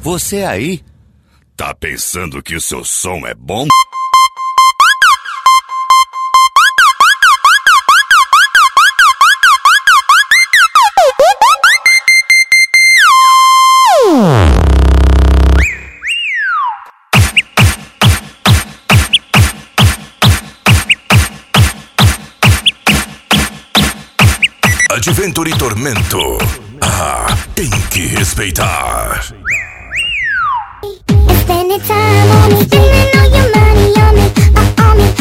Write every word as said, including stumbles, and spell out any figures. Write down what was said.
Você aí? Tá pensando que o seu som é bom? Adventure e Tormento. Ah, tem que respeitar. Spending time on me, spending all your money on me, uh, on me.